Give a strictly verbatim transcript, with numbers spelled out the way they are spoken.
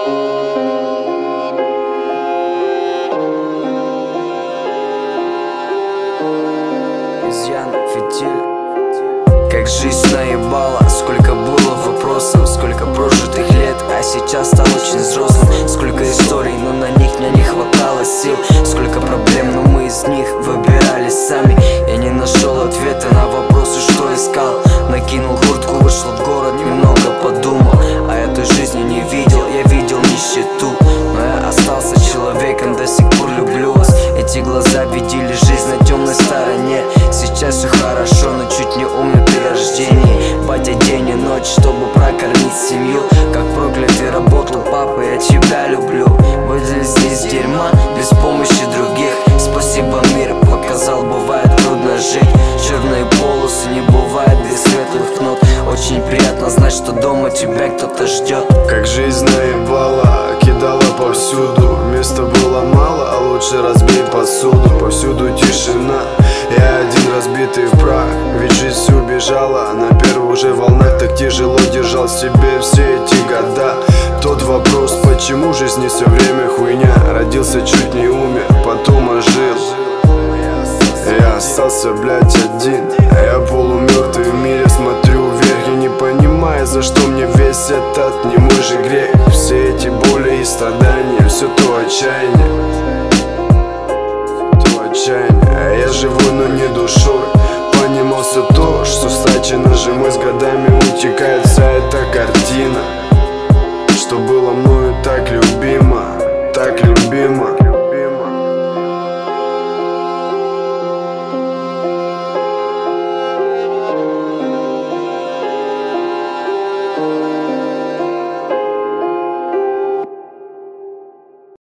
Изъян, фитиль. Как жизнь наебала, сколько было вопросов, сколько прожитых лет, а сейчас стал очень взрослым. Сколько историй, но на них мне не хватало сил. Сколько проблем, но мы из них выбирали сами. Я не нашел ответа на вопросы, что искал. Накинул куртку, вышел в город, немного подумал. А этой жизни не видел, я видел нищету. Но я остался человеком, до сих пор люблю вас. Эти глаза видели жизнь на темной стороне. Сейчас все хорошо, но чуть не умер при рождении. Батя день и ночь, чтобы прокормить семью. Как проклятый работал папа, я тебя люблю. Выделись из дерьма без помощи других. Спасибо, мир показал, бывает трудно жить. Черные полосы не бывает без светлых нот. Очень приятно знать, что дома тебя кто-то ждет. Как жизнь наебала, кидала повсюду. Места было мало, а лучше разбей посуду. Повсюду тишина, я один разбитый в прах. Ведь жизнь убежала, на первых же волнах так тяжело держал в себе все эти года. Тот вопрос, почему жизнь не все время хуйня. Родился, чуть не умер, потом ожил. Я остался, блять, один. Я полумертвый в мире, смотрю вверх и не понимаю, за что мне весь этот не мой же грех. Все эти боли и страдания, все то отчаяние, то отчаяние. А я живой, но не душой. Понимал все то, что страчено же мой, с годами утекает вся эта картина. Что было много